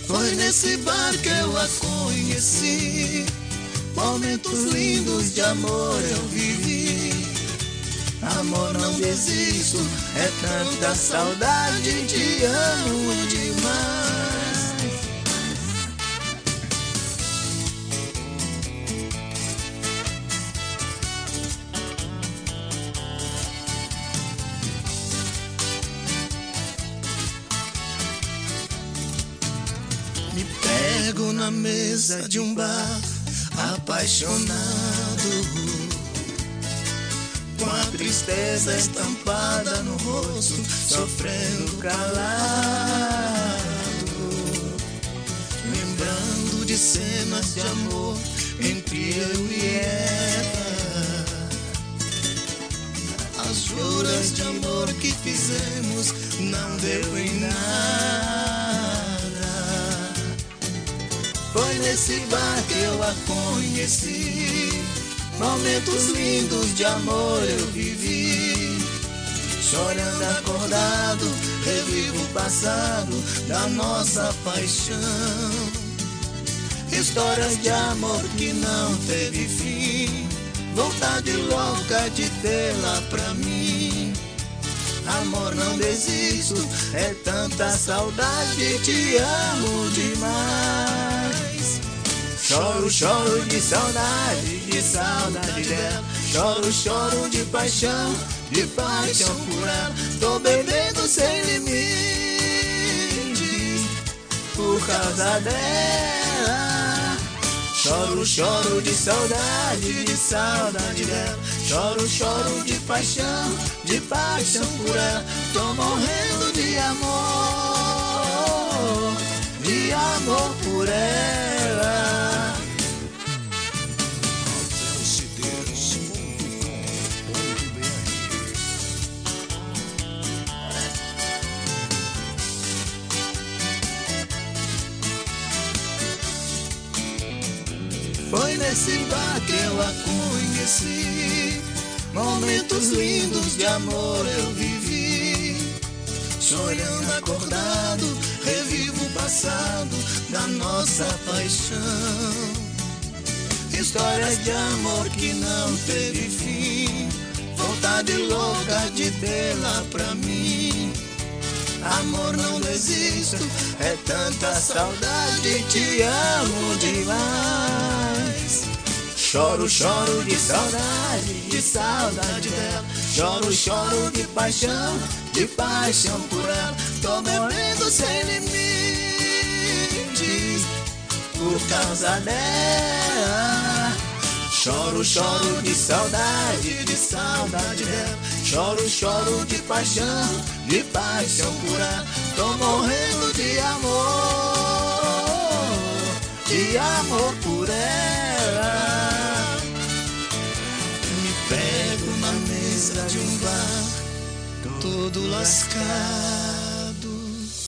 Foi nesse bar que eu a conheci, momentos lindos de amor eu vivi. Amor, não desisto, é tanta saudade, te amo demais. Me pego na mesa de um bar, apaixonado, com a tristeza estampada no rosto, sofrendo calado, lembrando de cenas de amor entre eu e ela. As juras de amor que fizemos não deu em nada. Foi nesse bar que eu a conheci, momentos lindos de amor eu vivi. Chorando acordado, revivo o passado da nossa paixão. Histórias de amor que não teve fim, vontade louca de tê-la pra mim. Amor, não desisto, é tanta saudade, te amo demais. Choro, choro de saudade dela. Choro, choro de paixão por ela. Tô bebendo sem limite por causa dela. Choro, choro de saudade dela. Choro, choro de paixão por ela. Tô morrendo de amor por ela. Foi nesse bar que eu a conheci, momentos lindos de amor eu vivi. Chorando acordado, revivo o passado da nossa paixão. Histórias de amor que não teve fim, vontade louca de tê-la pra mim. Amor, não desisto, é tanta saudade, te amo demais. Choro, choro de saudade dela. Choro, choro de paixão por ela. Tô bebendo sem limites por causa dela. Choro, choro de saudade dela. Choro, choro de paixão por ela. Tô morrendo de amor por ela. Me pego na mesa de um bar, todo lascado,